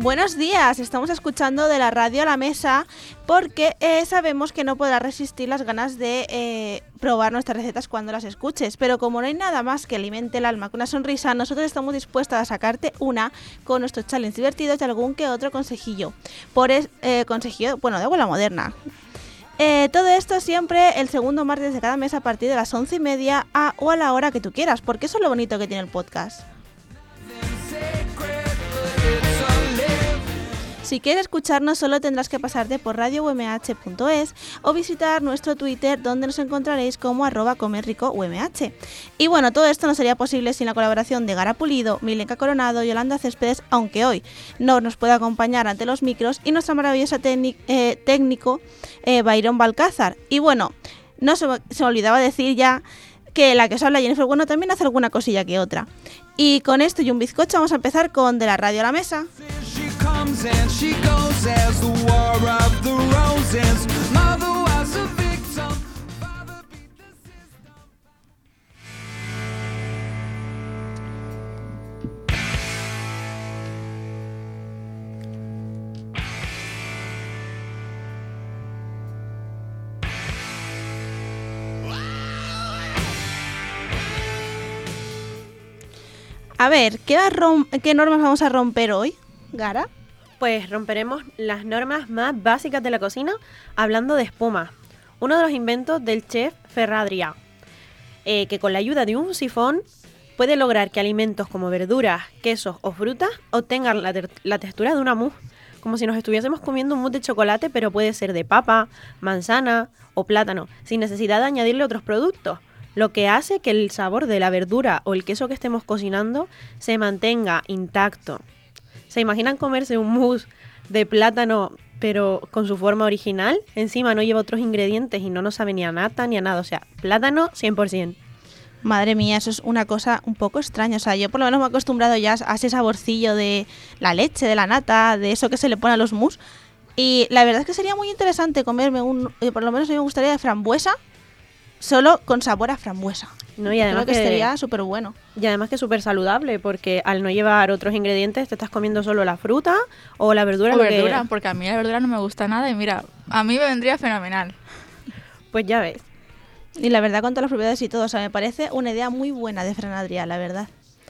Buenos días, estamos escuchando de la radio a la mesa porque sabemos que no podrás resistir las ganas de probar nuestras recetas cuando las escuches, pero como no hay nada más que alimente el alma con una sonrisa, nosotros estamos dispuestas a sacarte una con nuestros challenges divertidos y algún que otro consejillo. Consejillo, bueno, de abuela moderna. Todo esto siempre el segundo martes de cada mes a partir de las 11:30 o a la hora que tú quieras, porque eso es lo bonito que tiene el podcast. Si quieres escucharnos solo tendrás que pasarte por radioumh.es o visitar nuestro Twitter donde nos encontraréis como @comerricoumh. Y bueno, todo esto no sería posible sin la colaboración de Gara Pulido, Milenka Coronado y Yolanda Céspedes, aunque hoy no nos puede acompañar ante los micros, y nuestra maravillosa técnico Byron Balcázar. Y bueno, no se me olvidaba decir ya que la que os habla Jennifer Bueno también hace alguna cosilla que otra. Y con esto y un bizcocho vamos a empezar con De la radio a la mesa. And she goes as the war of the roses. Mother was a victim, father beat the system. A ver, ¿qué normas vamos a romper hoy, Gara? Pues romperemos las normas más básicas de la cocina hablando de espuma. Uno de los inventos del chef Ferradria, que con la ayuda de un sifón puede lograr que alimentos como verduras, quesos o frutas obtengan la textura de una mousse, como si nos estuviésemos comiendo un mousse de chocolate, pero puede ser de papa, manzana o plátano, sin necesidad de añadirle otros productos, lo que hace que el sabor de la verdura o el queso que estemos cocinando se mantenga intacto. ¿Se imaginan comerse un mousse de plátano pero con su forma original? Encima no lleva otros ingredientes y no nos sabe ni a nata ni a nada. O sea, plátano 100%. Madre mía, eso es una cosa un poco extraña. O sea, yo por lo menos me he acostumbrado ya a ese saborcillo de la leche, de la nata, de eso que se le pone a los mousse. Y la verdad es que sería muy interesante comerme por lo menos a mí me gustaría de frambuesa, solo con sabor a frambuesa. No, y además creo que sería súper bueno. Y además que es súper saludable, porque al no llevar otros ingredientes te estás comiendo solo la fruta o la verdura. Porque a mí la verdura no me gusta nada y mira, a mí me vendría fenomenal. Pues ya ves. Y la verdad, con todas las propiedades y todo, o sea, me parece una idea muy buena de Ferradria, la verdad.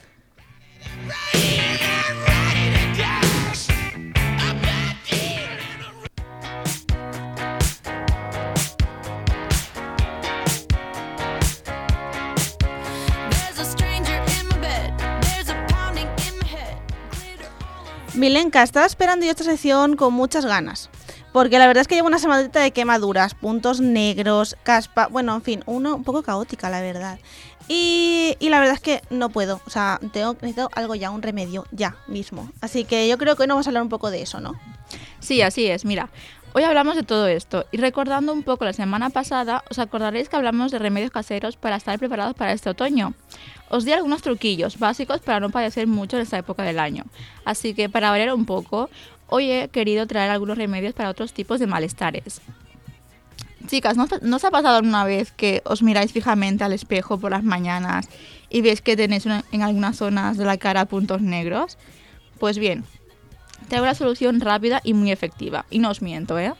Milenka, estaba esperando yo esta sección con muchas ganas, porque la verdad es que llevo una semanita de quemaduras, puntos negros, caspa, bueno, en fin, un poco caótica, la verdad. Y la verdad es que no puedo, o sea, necesito algo ya, un remedio, ya mismo. Así que yo creo que hoy nos vamos a hablar un poco de eso, ¿no? Sí, así es, mira. Hoy hablamos de todo esto y recordando un poco la semana pasada, os acordaréis que hablamos de remedios caseros para estar preparados para este otoño. Os di algunos truquillos básicos para no padecer mucho en esta época del año. Así que para variar un poco, hoy he querido traer algunos remedios para otros tipos de malestares. Chicas, ¿no os ha pasado alguna vez que os miráis fijamente al espejo por las mañanas y veis que tenéis en algunas zonas de la cara puntos negros? Pues bien, traigo una solución rápida y muy efectiva. Y no os miento, ¿eh?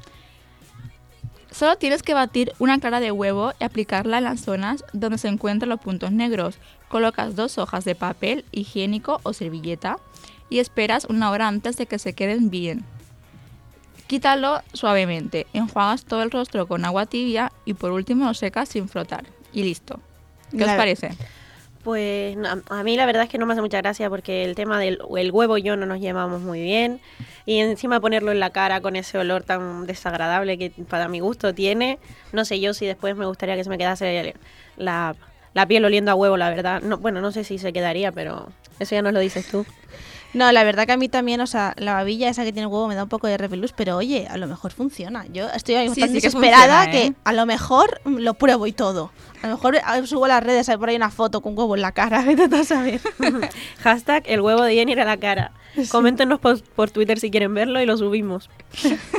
Solo tienes que batir una clara de huevo y aplicarla en las zonas donde se encuentran los puntos negros. Colocas 2 hojas de papel higiénico o servilleta y esperas 1 hora antes de que se queden bien. Quítalo suavemente, enjuagas todo el rostro con agua tibia y por último lo secas sin frotar. Y listo. ¿Qué os parece? Pues no, a mí la verdad es que no me hace mucha gracia porque el tema del huevo y yo no nos llevamos muy bien y encima ponerlo en la cara con ese olor tan desagradable que para mi gusto tiene, no sé yo si después me gustaría que se me quedase la piel oliendo a huevo, la verdad. No, bueno, no sé si se quedaría, pero eso ya nos lo dices tú. No, la verdad que a mí también, o sea, la babilla esa que tiene huevo me da un poco de repelús, pero oye, a lo mejor funciona. Yo estoy bastante desesperada funciona, ¿eh? Que a lo mejor lo pruebo y todo. A lo mejor subo a las redes, hay por ahí una foto con huevo en la cara, vete tú a saber. Hashtag el huevo de Jenny a la cara. Sí. Coméntenos por Twitter si quieren verlo y lo subimos.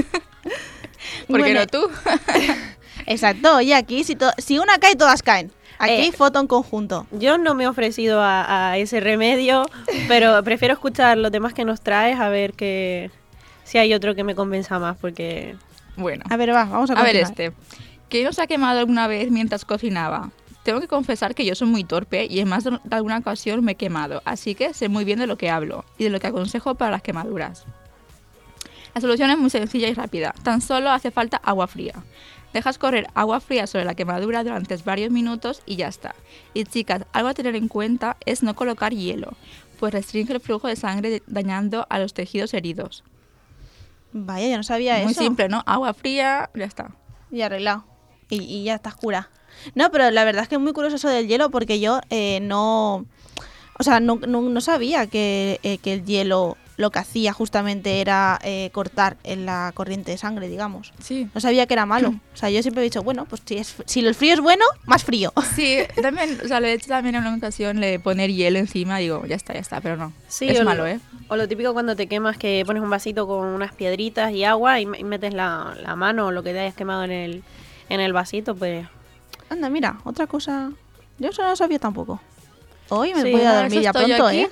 ¿Por qué no tú? Exacto, oye, aquí si una cae, todas caen. Aquí foto en conjunto. Yo no me he ofrecido a ese remedio, pero prefiero escuchar los demás que nos traes a ver si hay otro que me convenza más, porque... Bueno, A ver, vamos a a ver continuar. ¿Quién os ha quemado alguna vez mientras cocinaba? Tengo que confesar que yo soy muy torpe y en más de alguna ocasión me he quemado, así que sé muy bien de lo que hablo y de lo que aconsejo para las quemaduras. La solución es muy sencilla y rápida, tan solo hace falta agua fría. Dejas correr agua fría sobre la quemadura durante varios minutos y ya está. Y chicas, algo a tener en cuenta es no colocar hielo, pues restringe el flujo de sangre dañando a los tejidos heridos. Vaya, yo no sabía Muy eso. simple, ¿no? Agua fría, ya está. Y arreglado. Y ya estás cura. No, pero la verdad es que es muy curioso eso del hielo porque yo no sabía que el hielo lo que hacía justamente era cortar en la corriente de sangre, digamos. Sí. No sabía que era malo. O sea, yo siempre he dicho, bueno, pues si el frío es bueno, más frío. Sí, también, o sea, lo he hecho también en una ocasión de poner hielo encima, digo, ya está, pero no. Sí, es o malo, ¿eh? O lo típico cuando te quemas, que pones un vasito con unas piedritas y agua y metes la mano o lo que te hayas quemado en el vasito, pues... Anda, mira, otra cosa. Yo eso no lo sabía tampoco. Hoy me Sí, voy a a ver dormir si ya estoy pronto, aquí.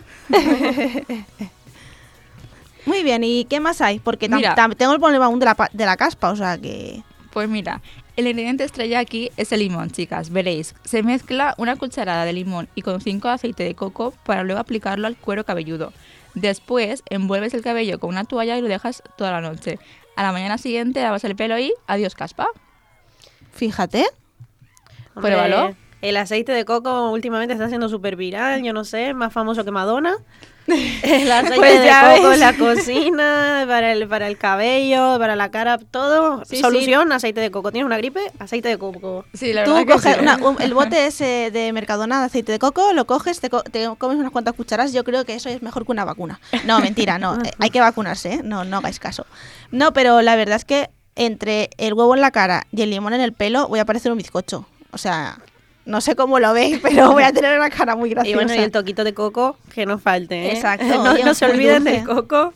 Muy bien, ¿y qué más hay? Porque Mira. tengo el problema aún de la caspa, o sea que... Pues mira, el ingrediente estrella aquí es el limón, chicas. Veréis, se mezcla una cucharada de limón y con 5 de aceite de coco para luego aplicarlo al cuero cabelludo. Después, envuelves el cabello con una toalla y lo dejas toda la noche. A la mañana siguiente lavas el pelo y adiós caspa. Fíjate. Hombre, Pruébalo. el aceite de coco últimamente está siendo súper viral, yo no sé, más famoso que Madonna. El aceite Pues de ya coco ves. en la cocina, para el cabello, para la cara, todo. Sí, Solución, aceite de coco. ¿Tienes una gripe? Aceite de coco. Sí, la Tú verdad que coges sí. el bote ese de Mercadona de aceite de coco, lo coges, te comes unas cuantas cucharas. Yo creo que eso es mejor que una vacuna. No, mentira, no. Hay que vacunarse, ¿eh? No hagáis caso. No, pero la verdad es que entre el huevo en la cara y el limón en el pelo voy a parecer un bizcocho. O sea, no sé cómo lo veis, pero voy a tener una cara muy graciosa. Y bueno, y el toquito de coco, que no falte, ¿eh? Exacto, No, oye, no se muy olviden dulce. del coco.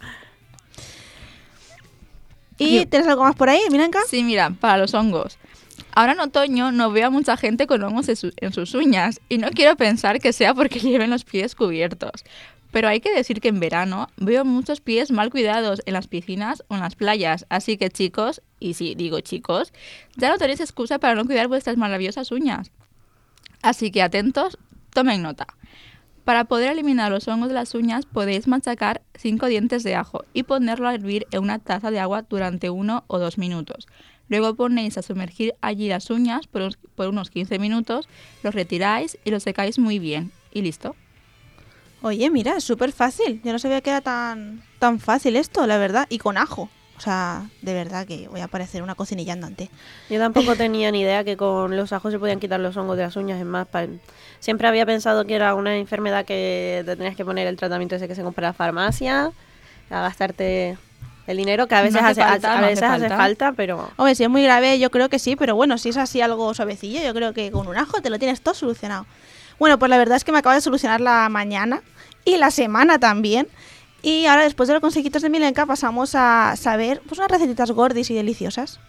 ¿Y tienes algo más por ahí, Milenka? Sí, mira, para los hongos. Ahora en otoño no veo a mucha gente con hongos en sus uñas y no quiero pensar que sea porque lleven los pies cubiertos. Pero hay que decir que en verano veo muchos pies mal cuidados en las piscinas o en las playas. Así que chicos, y sí, digo chicos, ya no tenéis excusa para no cuidar vuestras maravillosas uñas. Así que atentos, tomen nota. Para poder eliminar los hongos de las uñas podéis machacar 5 dientes de ajo y ponerlo a hervir en una taza de agua durante 1 o 2 minutos. Luego ponéis a sumergir allí las uñas por unos 15 minutos, los retiráis y los secáis muy bien. Y listo. Oye, mira, es súper fácil. Yo no sabía que era tan fácil esto, la verdad. Y con ajo. O sea, de verdad que voy a parecer una cocinilla andante. Yo tampoco tenía ni idea que con los ajos se podían quitar los hongos de las uñas. Es más, siempre había pensado que era una enfermedad que te tenías que poner el tratamiento ese que se compra en la farmacia, a gastarte el dinero, que a veces No hace hace falta, no hace falta. falta, pero... Hombre, si es muy grave, yo creo que sí, pero bueno, si es así algo suavecillo, yo creo que con un ajo te lo tienes todo solucionado. Bueno, pues la verdad es que me acaba de solucionar la mañana y la semana también. Y ahora, después de los consejitos de Milenka, pasamos a saber pues unas recetitas gordis y deliciosas.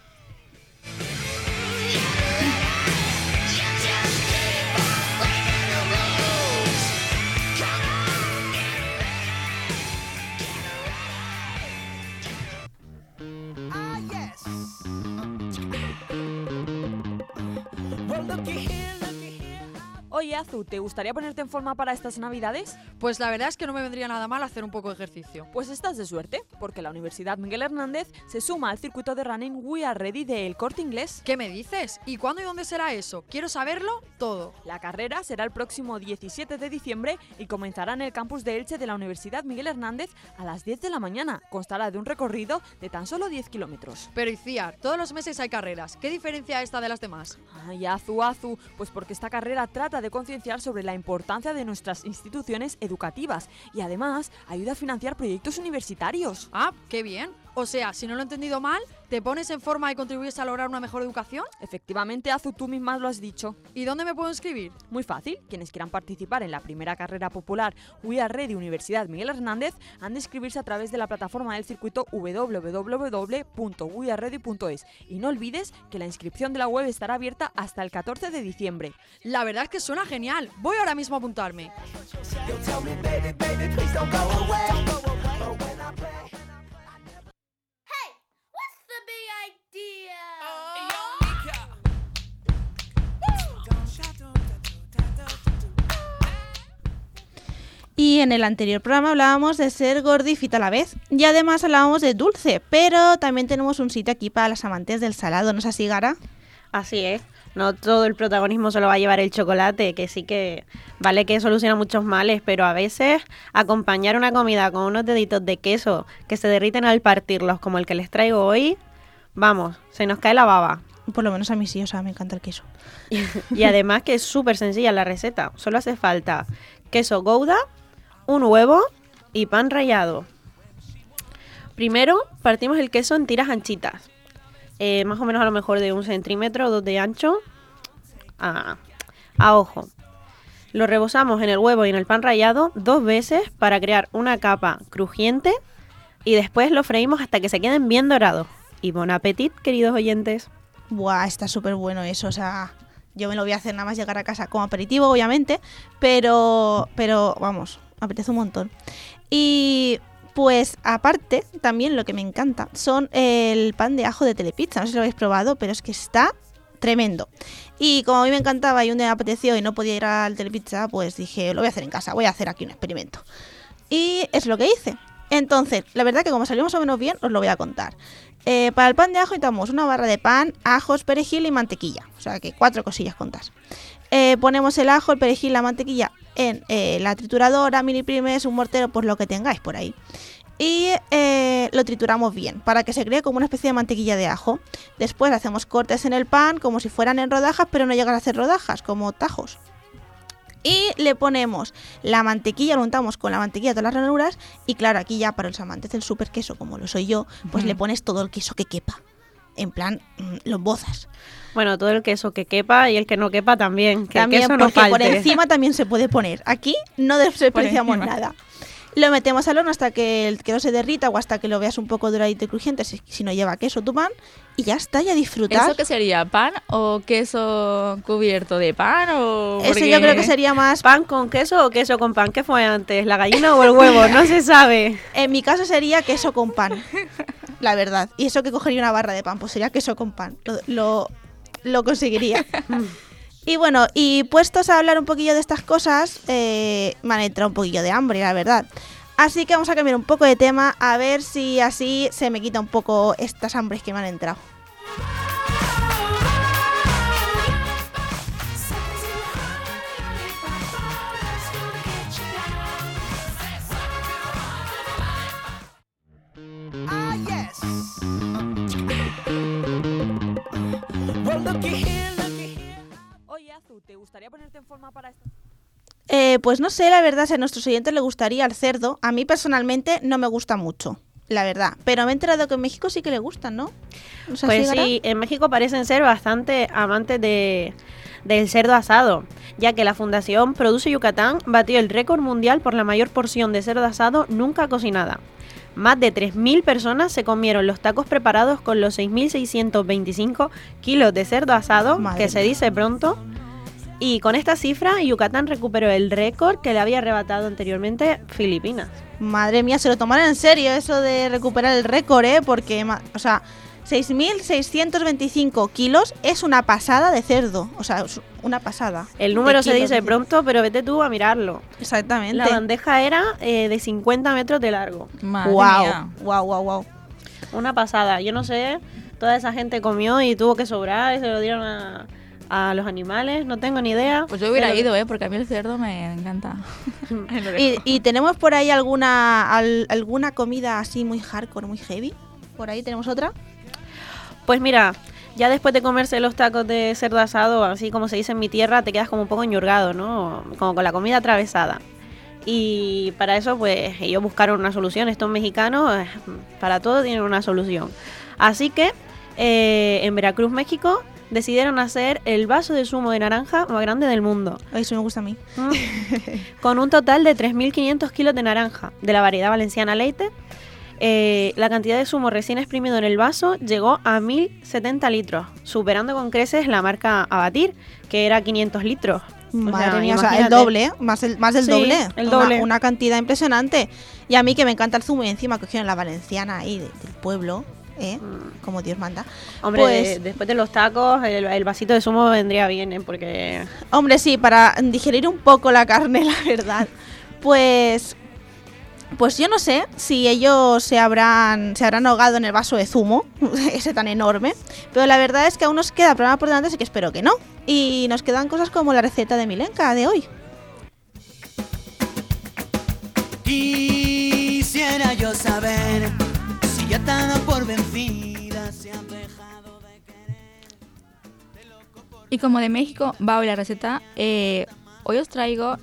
Oye, Azu, ¿te gustaría ponerte en forma para estas navidades? Pues la verdad es que no me vendría nada mal hacer un poco de ejercicio. Pues estás de suerte, porque la Universidad Miguel Hernández se suma al circuito de running We Are Ready de El Corte Inglés. ¿Qué me dices? ¿Y cuándo y dónde será eso? Quiero saberlo todo. La carrera será el próximo 17 de diciembre y comenzará en el campus de Elche de la Universidad Miguel Hernández a las 10 de la mañana. Constará de un recorrido de tan solo 10 kilómetros. Pero Iciar, todos los meses hay carreras. ¿Qué diferencia esta de las demás? Ay, Azu, pues porque esta carrera trata de concienciar sobre la importancia de nuestras instituciones educativas y además ayuda a financiar proyectos universitarios. Ah, qué bien. O sea, si no lo he entendido mal, ¿te pones en forma y contribuyes a lograr una mejor educación? Efectivamente, Azu, tú misma lo has dicho. ¿Y dónde me puedo inscribir? Muy fácil, quienes quieran participar en la primera carrera popular We Are Ready Universidad Miguel Hernández han de inscribirse a través de la plataforma del circuito www.weareready.es. Y no olvides que la inscripción de la web estará abierta hasta el 14 de diciembre. La verdad es que suena genial. Voy ahora mismo a apuntarme. Y en el anterior programa hablábamos de ser gordi y fit a la vez. Y además hablábamos de dulce, pero también tenemos un sitio aquí para las amantes del salado, ¿no es así, Gara? Así es. No todo el protagonismo se lo va a llevar el chocolate, que sí que vale que soluciona muchos males, pero a veces acompañar una comida con unos deditos de queso que se derriten al partirlos, como el que les traigo hoy, vamos, se nos cae la baba. Por lo menos a mí sí, o sea, me encanta el queso. Y además que es súper sencilla la receta. Solo hace falta queso Gouda, un huevo y pan rallado. Primero partimos el queso en tiras anchitas. Más o menos a lo mejor de 1 centímetro o 2 de ancho a ojo. Lo rebozamos en el huevo y en el pan rallado 2 veces para crear una capa crujiente y después lo freímos hasta que se queden bien dorados. Y bon appetit, queridos oyentes. Buah, está súper bueno eso, o sea, yo me lo voy a hacer nada más llegar a casa como aperitivo, obviamente, pero vamos, me apetece un montón. Y pues aparte, también lo que me encanta son el pan de ajo de Telepizza. No sé si lo habéis probado, pero es que está tremendo. Y como a mí me encantaba y un día me apeteció y no podía ir al Telepizza, pues dije, lo voy a hacer en casa, voy a hacer aquí un experimento. Y es lo que hice. Entonces, la verdad que como salió más o menos bien, os lo voy a contar. Para el pan de ajo necesitamos una barra de pan, ajos, perejil y mantequilla. O sea que 4 cosillas contas. Ponemos el ajo, el perejil, la mantequilla en la trituradora, mini primes, un mortero, pues lo que tengáis por ahí. Y lo trituramos bien para que se cree como una especie de mantequilla de ajo. Después hacemos cortes en el pan como si fueran en rodajas, pero no llegan a ser rodajas, como tajos. Y le ponemos la mantequilla, lo untamos con la mantequilla todas las ranuras. Y claro, aquí ya para los amantes del super queso, como lo soy yo, pues le pones todo el queso que quepa. En plan, lo bozas. Bueno, todo el queso que quepa y el que no quepa también. Que también, el queso no porque falte. por encima también se puede poner. Aquí no despreciamos nada. Lo metemos al horno hasta que el queso se derrita o hasta que lo veas un poco doradito y crujiente, si no lleva queso tu pan. Y ya está, ya disfrutar. ¿Eso qué sería? ¿Pan o queso cubierto de pan? Eso yo creo que sería más... ¿Pan con queso o queso con pan? ¿Qué fue antes? ¿La gallina o el huevo? No se sabe. En mi caso sería queso con pan, la verdad. Y eso que cogería una barra de pan, pues sería queso con pan. Lo conseguiría. Y bueno, y puestos a hablar un poquillo de estas cosas, me han entrado un poquillo de hambre, la verdad. Así que vamos a cambiar un poco de tema, a ver si así se me quita un poco estas hambres que me han entrado. Oye, Azu, ¿te gustaría ponerte en forma para esto? Pues no sé, la verdad, si a nuestros oyentes les gustaría el cerdo. A mí personalmente no me gusta mucho, la verdad. Pero me he enterado que en México sí que le gustan, ¿no? O sea, Pues ¿sí, Gara? sí, en México parecen ser bastante amantes del cerdo asado, ya que la Fundación Produce Yucatán batió el récord mundial por la mayor porción de cerdo asado nunca cocinada. Más de 3.000 personas se comieron los tacos preparados con los 6.625 kilos de cerdo asado, Madre que se mía. dice pronto. Y con esta cifra, Yucatán recuperó el récord que le había arrebatado anteriormente Filipinas. Madre mía, se lo tomaron en serio eso de recuperar el récord, ¿eh? Porque, o sea, 6.625 kilos es una pasada de cerdo. O sea, es una pasada. El número De se kilos, dice dice. pronto, pero vete tú a mirarlo. Exactamente. La bandeja era de 50 metros de largo. Madre Wow, mía. wow. Una pasada. Yo no sé, toda esa gente comió y tuvo que sobrar y se lo dieron a los animales. No tengo ni idea. Pues yo hubiera pero- ido, porque a mí el cerdo me encanta. Ahí lo dejo. ¿Y tenemos por ahí alguna comida así muy hardcore, muy heavy? ¿Por ahí tenemos otra? Pues mira, ya después de comerse los tacos de cerdo asado, así como se dice en mi tierra, te quedas como un poco ñurgado, ¿no? Como con la comida atravesada. Y para eso, pues, ellos buscaron una solución. Estos mexicanos, para todo tienen una solución. Así que, en Veracruz, México, decidieron hacer el vaso de zumo de naranja más grande del mundo. Eso me gusta a mí. Con un total de 3.500 kilos de naranja, de la variedad valenciana Leite. La cantidad de zumo recién exprimido en el vaso llegó a 1.070 litros, superando con creces la marca a batir, que era 500 litros. Madre mía, o sea, imagínate. el doble, más del Sí, doble. el doble. Una cantidad impresionante. Y a mí que me encanta el zumo y encima cogieron la valenciana ahí del pueblo, como Dios manda. Hombre, Pues, después de los tacos, el vasito de zumo vendría bien, porque... hombre, sí, para digerir un poco la carne, la verdad. Pues yo no sé si ellos se habrán ahogado en el vaso de zumo, ese tan enorme, pero la verdad es que aún nos queda programa por delante, así que espero que no. Y nos quedan cosas como la receta de Milenka de hoy. Quisiera yo saber si ya te han dado por vencida, si han dejado de querer. Y como de México va hoy la receta, hoy os traigo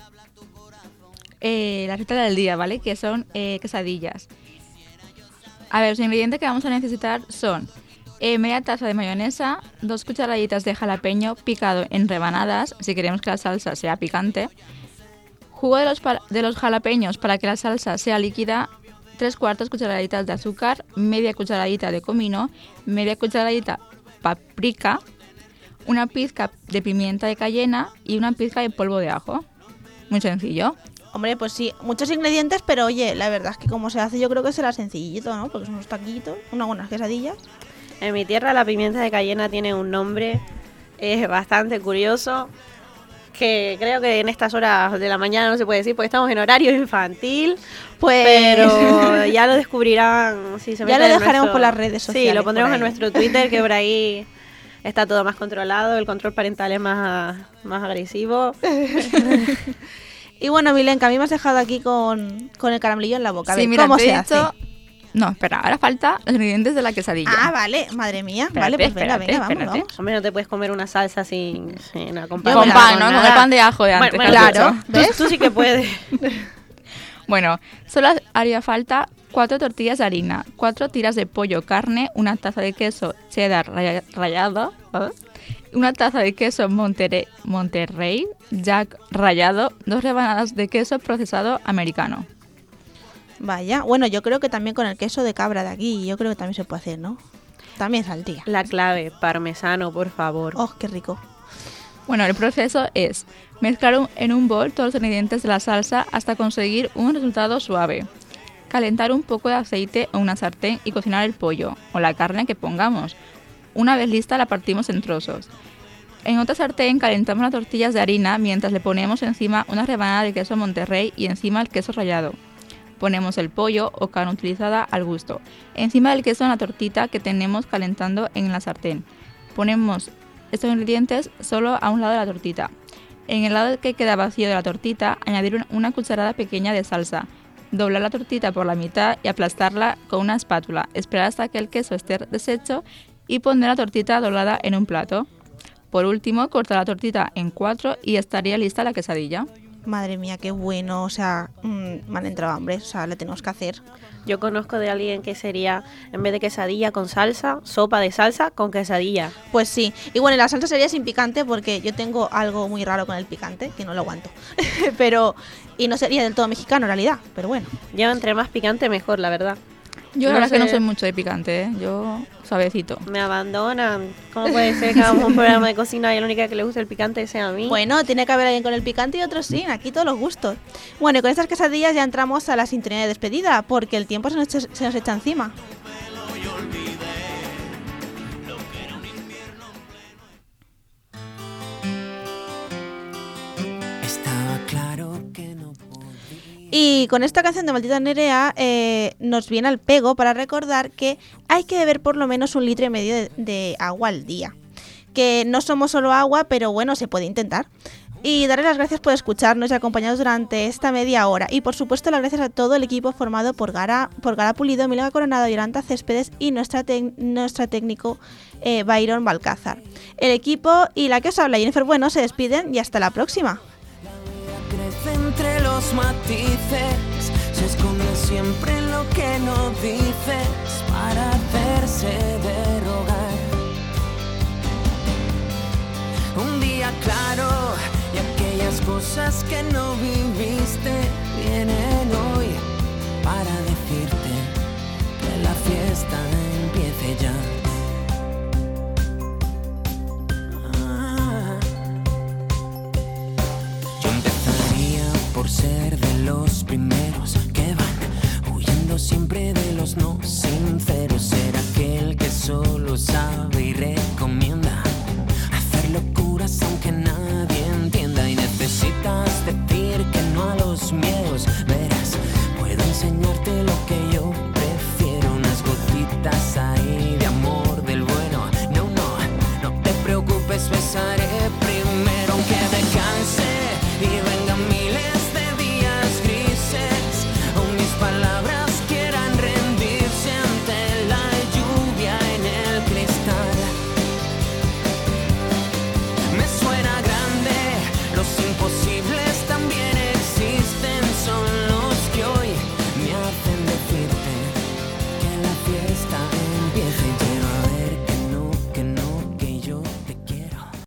la receta del día, ¿vale? Que son quesadillas. A ver, los ingredientes que vamos a necesitar son media taza de mayonesa, 2 cucharaditas de jalapeño picado en rebanadas, si queremos que la salsa sea picante, jugo de los jalapeños para que la salsa sea líquida, 3/4 cucharaditas de azúcar, media cucharadita de comino, media cucharadita paprika, una pizca de pimienta de cayena y una pizca de polvo de ajo. Muy sencillo. Hombre, pues sí, muchos ingredientes, pero oye, la verdad es que como se hace yo creo que será sencillito, ¿no? Porque son unos taquitos, unas buenas quesadillas. En mi tierra la pimienta de cayena tiene un nombre bastante curioso, que creo que en estas horas de la mañana no se puede decir porque estamos en horario infantil, Pues pero ya lo descubrirán si se ya meten lo en dejaremos nuestro- por las redes sociales. Sí, lo pondremos por en ahí. nuestro Twitter, que por ahí está todo más controlado, el control parental es más agresivo. Y bueno, Milenka, a mí me has dejado aquí con el caramelillo en la boca. A ver, Sí, mira, ¿cómo te se he hace? dicho... No, espera, ahora falta los ingredientes de la quesadilla. Ah, vale, madre mía. Espérate, vale, pues venga, espérate. vamos. Hombre, no te puedes comer una salsa sin Con acompañarla pan, ¿no? Con nada. el pan de ajo de antes. Bueno, que has claro. dicho. ¿Ves? Tú sí que puedes. Bueno, solo haría falta 4 tortillas de harina, 4 tiras de pollo carne, una taza de queso cheddar rallado, una taza de queso Monterrey Jack rallado, 2 rebanadas de queso procesado americano. Vaya, bueno, yo creo que también con el queso de cabra de aquí, yo creo que también se puede hacer, ¿no? También saldría. La clave, parmesano, por favor. Oh, qué rico. Bueno, el proceso es mezclar en un bol todos los ingredientes de la salsa hasta conseguir un resultado suave. Calentar un poco de aceite en una sartén y cocinar el pollo o la carne que pongamos. Una vez lista la partimos en trozos. En otra sartén calentamos las tortillas de harina mientras le ponemos encima una rebanada de queso Monterrey y encima el queso rallado. Ponemos el pollo o carne utilizada al gusto. Encima del queso en la tortita que tenemos calentando en la sartén. Ponemos estos ingredientes solo a un lado de la tortita. En el lado que queda vacío de la tortita, añadir una cucharada pequeña de salsa. Doblar la tortita por la mitad y aplastarla con una espátula. Esperar hasta que el queso esté deshecho y poner la tortita doblada en un plato. Por último, cortar la tortita en 4 y estaría lista la quesadilla. Madre mía, qué bueno. O sea, me han entrado hambre. O sea, lo tenemos que hacer. Yo conozco de alguien que sería, en vez de quesadilla con salsa, sopa de salsa con quesadilla. Pues sí. Y bueno, y la salsa sería sin picante porque yo tengo algo muy raro con el picante, que no lo aguanto. Y no sería del todo mexicano en realidad, pero bueno. Yo entre más picante mejor, la verdad. Yo la No verdad que no sé. soy mucho de picante, ¿eh? Yo suavecito. Me abandonan. ¿Cómo puede ser que hagamos un programa de cocina y la única que le gusta el picante sea a mí? Bueno, tiene que haber alguien con el picante y otros sí, aquí todos los gustos. Bueno, y con estas quesadillas ya entramos a la sintonía de despedida, porque el tiempo se nos echa encima. Estaba claro que no podía. Y con esta canción de Maldita Nerea nos viene al pego para recordar que hay que beber por lo menos 1,5 litros de agua al día. Que no somos solo agua, pero bueno, se puede intentar. Y darle las gracias por escucharnos y acompañarnos durante esta media hora. Y por supuesto las gracias a todo el equipo formado por Gara Pulido, Milenka Coronado, Yolanda Céspedes y nuestra técnico Byron Balcázar. El equipo y la que os habla, Jennifer Bueno, se despiden y hasta la próxima. Crece entre los los matices, se esconde siempre en lo que no dices para hacerse de rogar. Un día claro y aquellas cosas que no viviste vienen hoy para decirte que la fiesta empiece ya. Yo empezaría por ser de los primeros que van huyendo siempre de los no sinceros. Ser aquel que solo sabe y recomienda hacer locuras aunque nadie entienda. Y necesitas decir que no a los miedos. Verás, puedo enseñarte lo